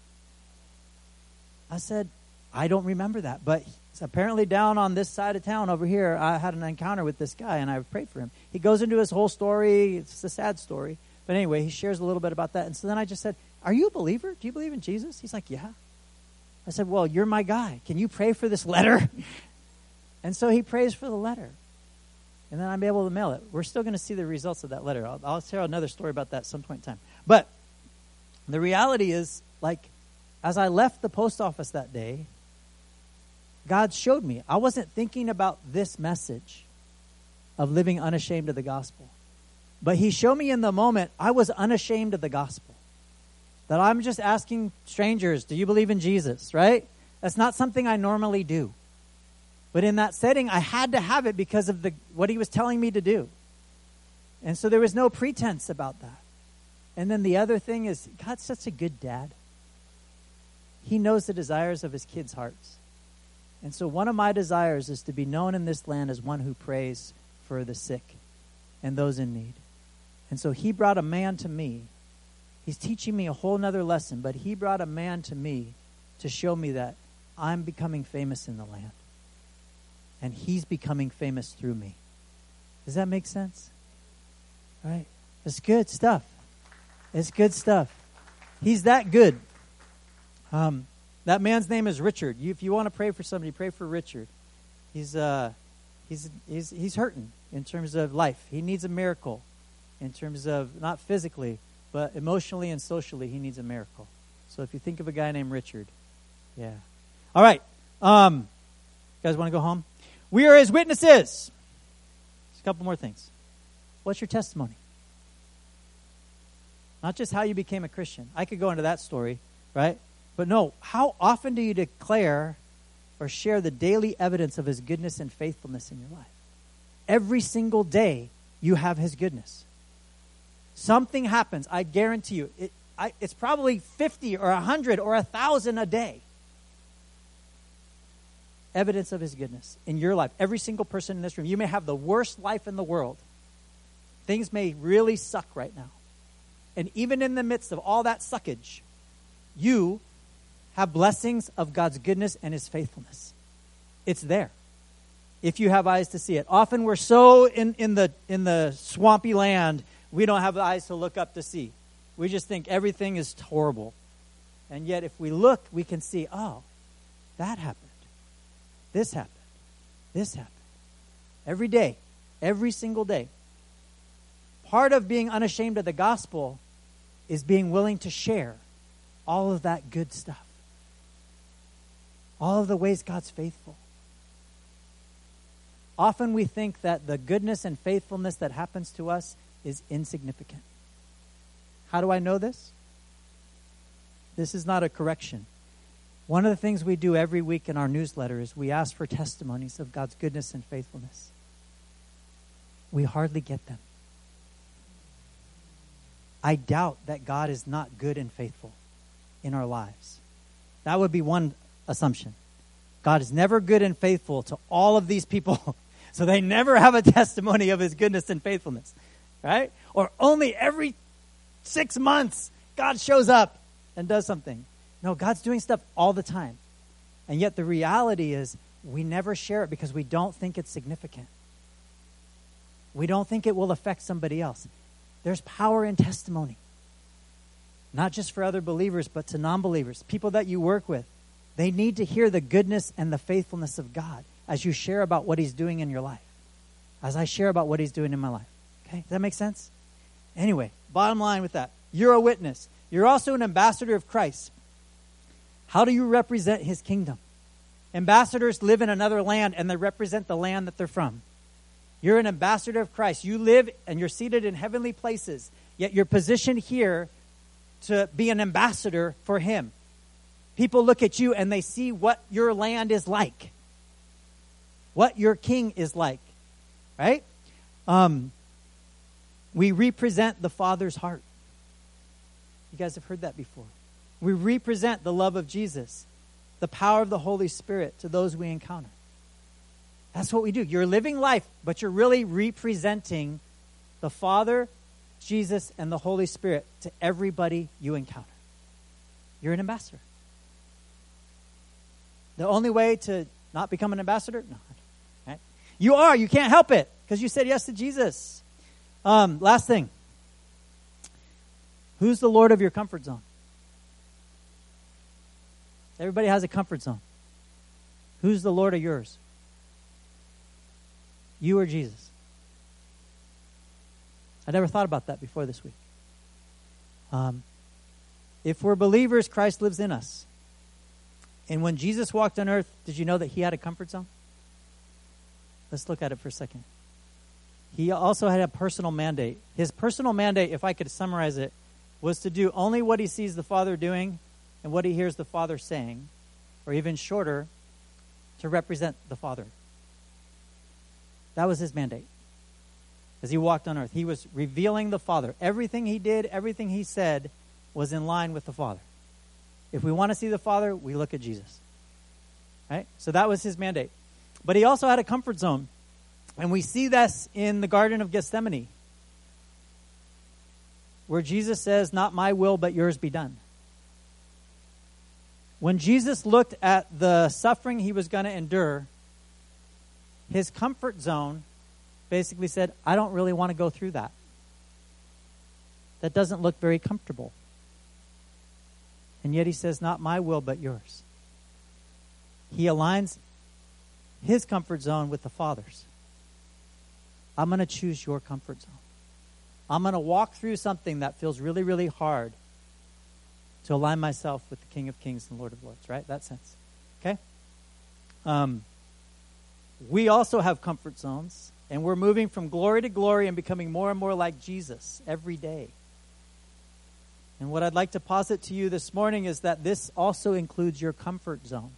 I said, I don't remember that, but apparently down on this side of town over here, I had an encounter with this guy, and I prayed for him. He goes into his whole story. It's a sad story. But anyway, he shares a little bit about that. And so then I just said, are you a believer? Do you believe in Jesus? He's like, yeah. I said, well, you're my guy. Can you pray for this letter? And so he prays for the letter. And then I'm able to mail it. We're still going to see the results of that letter. I'll share another story about that some point in time. But the reality is, as I left the post office that day, God showed me. I wasn't thinking about this message of living unashamed of the gospel. But he showed me in the moment I was unashamed of the gospel. That I'm just asking strangers, do you believe in Jesus, right? That's not something I normally do. But in that setting, I had to have it because of what he was telling me to do. And so there was no pretense about that. And then the other thing is, God's such a good dad. He knows the desires of his kids' hearts. And so one of my desires is to be known in this land as one who prays for the sick and those in need. And so he brought a man to me. He's teaching me a whole nother lesson, but he brought a man to me to show me that I'm becoming famous in the land. And he's becoming famous through me. Does that make sense? Right? It's good stuff. It's good stuff. He's that good. That man's name is Richard. If you want to pray for somebody, pray for Richard. He's hurting in terms of life. He needs a miracle in terms of not physically, but emotionally and socially. He needs a miracle. So if you think of a guy named Richard, yeah. All right. You guys want to go home? We are his witnesses. Just a couple more things. What's your testimony? Not just how you became a Christian. I could go into that story, right? But no, how often do you declare or share the daily evidence of his goodness and faithfulness in your life? Every single day you have his goodness. Something happens, I guarantee you. It's probably 50 or 100 or 1,000 a day. Evidence of his goodness in your life. Every single person in this room. You may have the worst life in the world. Things may really suck right now. And even in the midst of all that suckage, you have blessings of God's goodness and his faithfulness. It's there. If you have eyes to see it. Often we're so in the swampy land, we don't have the eyes to look up to see. We just think everything is horrible. And yet if we look, we can see, oh, that happened. This happened. This happened. Every day. Every single day. Part of being unashamed of the gospel is being willing to share all of that good stuff. All of the ways God's faithful. Often we think that the goodness and faithfulness that happens to us is insignificant. How do I know this? This is not a correction. One of the things we do every week in our newsletter is we ask for testimonies of God's goodness and faithfulness. We hardly get them. I doubt that God is not good and faithful in our lives. That would be one assumption. God is never good and faithful to all of these people, so they never have a testimony of his goodness and faithfulness, right? Or only every 6 months God shows up and does something. No, God's doing stuff all the time. And yet the reality is we never share it because we don't think it's significant. We don't think it will affect somebody else. There's power in testimony. Not just for other believers, but to non-believers. People that you work with. They need to hear the goodness and the faithfulness of God as you share about what he's doing in your life. As I share about what he's doing in my life. Okay? Does that make sense? Anyway, bottom line with that. You're a witness. You're also an ambassador of Christ. How do you represent his kingdom? Ambassadors live in another land and they represent the land that they're from. You're an ambassador of Christ. You live and you're seated in heavenly places, yet you're positioned here to be an ambassador for him. People look at you and they see what your land is like, what your king is like, right? We represent the Father's heart. You guys have heard that before. We represent the love of Jesus, the power of the Holy Spirit to those we encounter. That's what we do. You're living life, but you're really representing the Father, Jesus, and the Holy Spirit to everybody you encounter. You're an ambassador. The only way to not become an ambassador? No. Right? You are. You can't help it because you said yes to Jesus. Last thing. Who's the Lord of your comfort zone? Everybody has a comfort zone. Who's the Lord of yours? You or Jesus? I never thought about that before this week. If we're believers, Christ lives in us. And when Jesus walked on earth, did you know that he had a comfort zone? Let's look at it for a second. He also had a personal mandate. His personal mandate, if I could summarize it, was to do only what he sees the Father doing and what he hears the Father saying, or even shorter, to represent the Father. That was his mandate. As he walked on earth, he was revealing the Father. Everything he did, everything he said was in line with the Father. If we want to see the Father, we look at Jesus. Right? So that was his mandate. But he also had a comfort zone. And we see this in the Garden of Gethsemane, where Jesus says, not my will, but yours be done. When Jesus looked at the suffering he was going to endure, his comfort zone basically said, I don't really want to go through that. That doesn't look very comfortable. And yet he says, not my will, but yours. He aligns his comfort zone with the Father's. I'm going to choose your comfort zone. I'm going to walk through something that feels really, really hard to align myself with the King of Kings and Lord of Lords, right? That sense. Okay? We also have comfort zones, and we're moving from glory to glory and becoming more and more like Jesus every day. And what I'd like to posit to you this morning is that this also includes your comfort zone.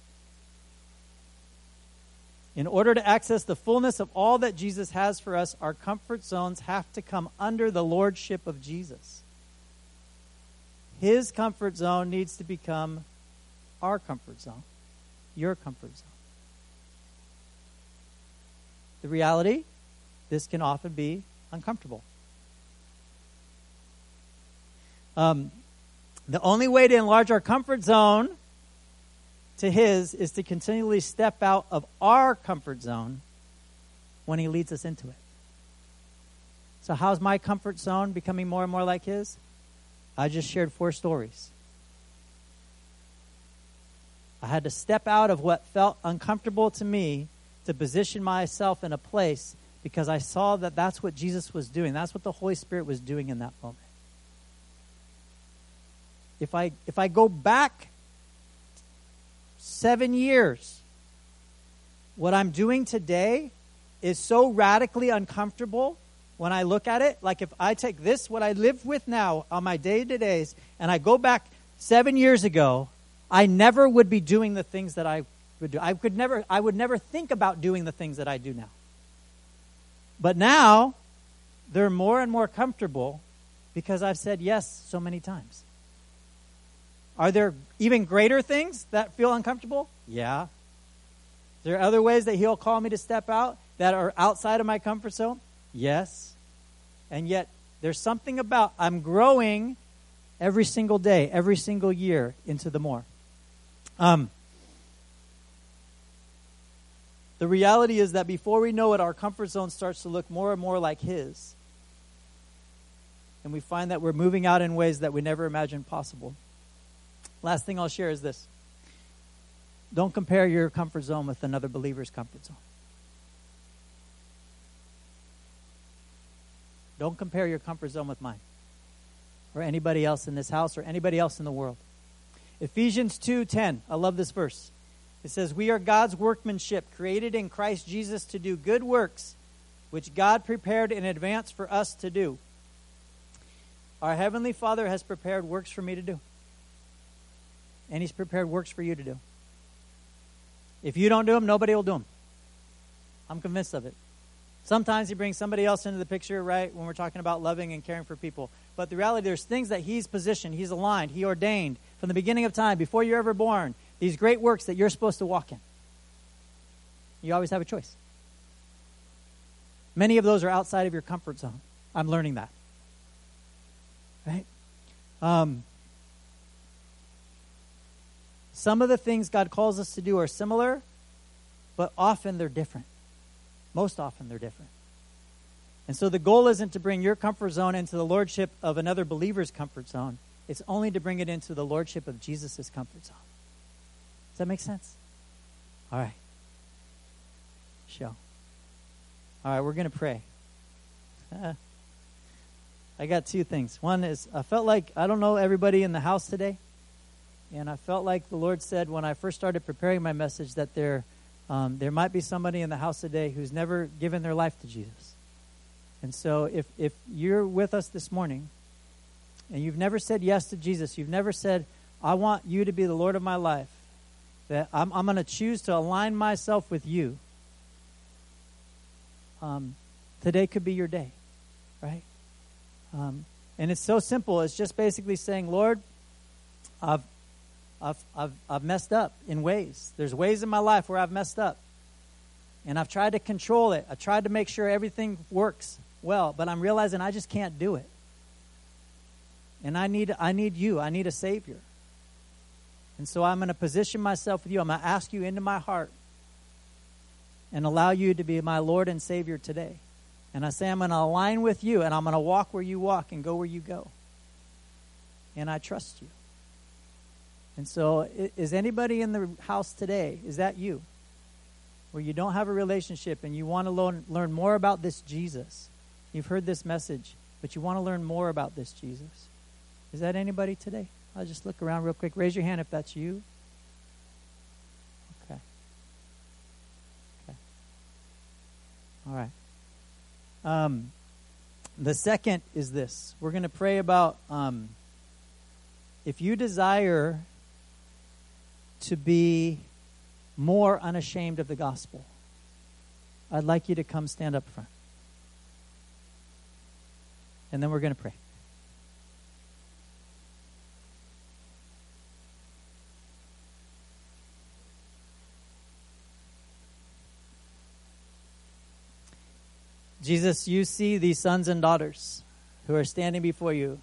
In order to access the fullness of all that Jesus has for us, our comfort zones have to come under the lordship of Jesus. His comfort zone needs to become our comfort zone, your comfort zone. The reality, this can often be uncomfortable. The only way to enlarge our comfort zone to his is to continually step out of our comfort zone when he leads us into it. So how's my comfort zone becoming more and more like his? I just shared 4 stories. I had to step out of what felt uncomfortable to me to position myself in a place because I saw that that's what Jesus was doing. That's what the Holy Spirit was doing in that moment. If I go back 7 years, what I'm doing today is so radically uncomfortable when I look at it. Like if I take this, what I live with now on my day-to-days, and I go back 7 years ago, I never would be doing the things that I would do. I would never think about doing the things that I do now. But now, they're more and more comfortable because I've said yes so many times. Are there even greater things that feel uncomfortable? Yeah. There are other ways that he'll call me to step out that are outside of my comfort zone? Yes. And yet, there's something about I'm growing every single day, every single year into the more. The reality is that before we know it, our comfort zone starts to look more and more like his. And we find that we're moving out in ways that we never imagined possible. Last thing I'll share is this. Don't compare your comfort zone with another believer's comfort zone. Don't compare your comfort zone with mine or anybody else in this house or anybody else in the world. Ephesians 2:10. I love this verse. It says, we are God's workmanship, created in Christ Jesus to do good works, which God prepared in advance for us to do. Our Heavenly Father has prepared works for me to do. And he's prepared works for you to do. If you don't do them, nobody will do them. I'm convinced of it. Sometimes he brings somebody else into the picture, right, when we're talking about loving and caring for people. But the reality, there's things that he's positioned, he's aligned, he ordained from the beginning of time, before you're ever born, these great works that you're supposed to walk in. You always have a choice. Many of those are outside of your comfort zone. I'm learning that. Right? Some of the things God calls us to do are similar, but often they're different. Most often they're different. And so the goal isn't to bring your comfort zone into the lordship of another believer's comfort zone. It's only to bring it into the lordship of Jesus' comfort zone. Does that make sense? All right. Show. All right, we're going to pray. I got 2 things. One is, I felt like, I don't know everybody in the house today, and I felt like the Lord said when I first started preparing my message that there might be somebody in the house today who's never given their life to Jesus. And so if you're with us this morning and you've never said yes to Jesus, you've never said, I want you to be the Lord of my life, that I'm going to choose to align myself with you, today could be your day, right? And it's so simple. It's just basically saying, Lord, I've messed up in ways. There's ways in my life where I've messed up. And I've tried to control it. I've tried to make sure everything works well, but I'm realizing I just can't do it. And I need you. I need a Savior. And so I'm going to position myself with you. I'm going to ask you into my heart and allow you to be my Lord and Savior today. And I say I'm going to align with you, and I'm going to walk where you walk and go where you go. And I trust you. And so is anybody in the house today, is that you? Where you don't have a relationship and you want to learn more about this Jesus. You've heard this message, but you want to learn more about this Jesus. Is that anybody today? I'll just look around real quick. Raise your hand if that's you. Okay. All right. The second is this. We're going to pray about if you desire to be more unashamed of the gospel, I'd like you to come stand up front. And then we're going to pray. Jesus, you see these sons and daughters who are standing before you,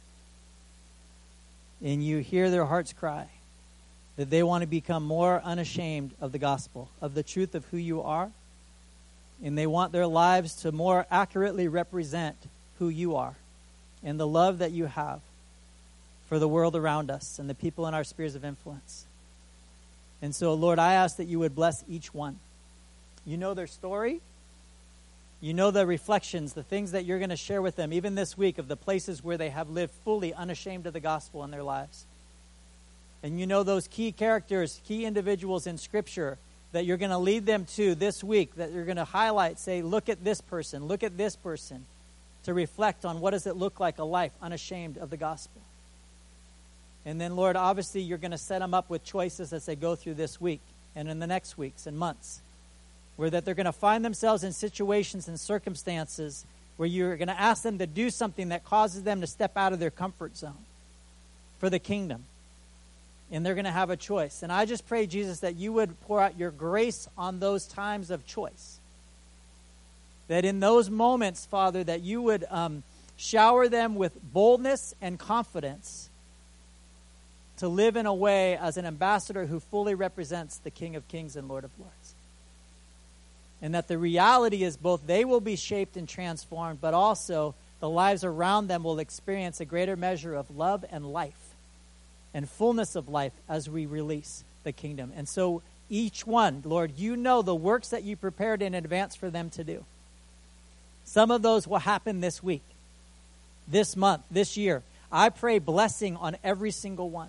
and you hear their hearts cry that they want to become more unashamed of the gospel, of the truth of who you are, and they want their lives to more accurately represent who you are and the love that you have for the world around us and the people in our spheres of influence. And so, Lord, I ask that you would bless each one. You know their story. You know the reflections, the things that you're going to share with them, even this week, of the places where they have lived fully unashamed of the gospel in their lives. And you know those key characters, key individuals in Scripture that you're going to lead them to this week, that you're going to highlight, say, look at this person, to reflect on what does it look like a life unashamed of the gospel. And then, Lord, obviously you're going to set them up with choices as they go through this week and in the next weeks and months, where that they're going to find themselves in situations and circumstances where you're going to ask them to do something that causes them to step out of their comfort zone for the kingdom. And they're going to have a choice. And I just pray, Jesus, that you would pour out your grace on those times of choice. That in those moments, Father, that you would shower them with boldness and confidence to live in a way as an ambassador who fully represents the King of Kings and Lord of Lords. And that the reality is both they will be shaped and transformed, but also the lives around them will experience a greater measure of love and life and fullness of life as we release the kingdom. And so each one, Lord, you know the works that you prepared in advance for them to do. Some of those will happen this week, this month, this year. I pray blessing on every single one.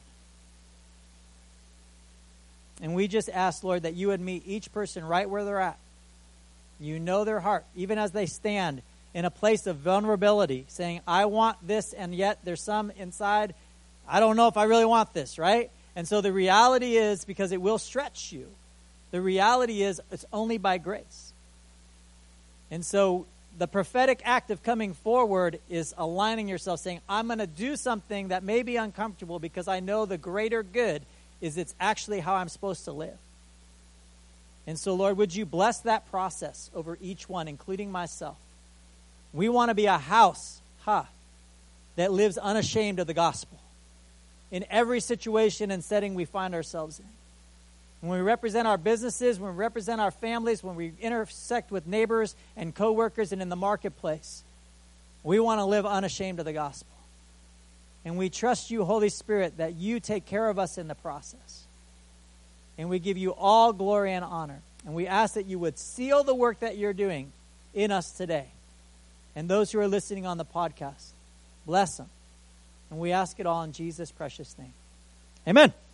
And we just ask, Lord, that you would meet each person right where they're at. You know their heart, even as they stand in a place of vulnerability, saying, I want this, and yet there's some inside, I don't know if I really want this, right? And so the reality is, because it will stretch you, the reality is it's only by grace. And so the prophetic act of coming forward is aligning yourself, saying, I'm going to do something that may be uncomfortable because I know the greater good is it's actually how I'm supposed to live. And so, Lord, would you bless that process over each one, including myself? We want to be a house, that lives unashamed of the gospel in every situation and setting we find ourselves in. When we represent our businesses, when we represent our families, when we intersect with neighbors and coworkers and in the marketplace, we want to live unashamed of the gospel. And we trust you, Holy Spirit, that you take care of us in the process. And we give you all glory and honor. And we ask that you would seal the work that you're doing in us today. And those who are listening on the podcast, bless them. And we ask it all in Jesus' precious name. Amen.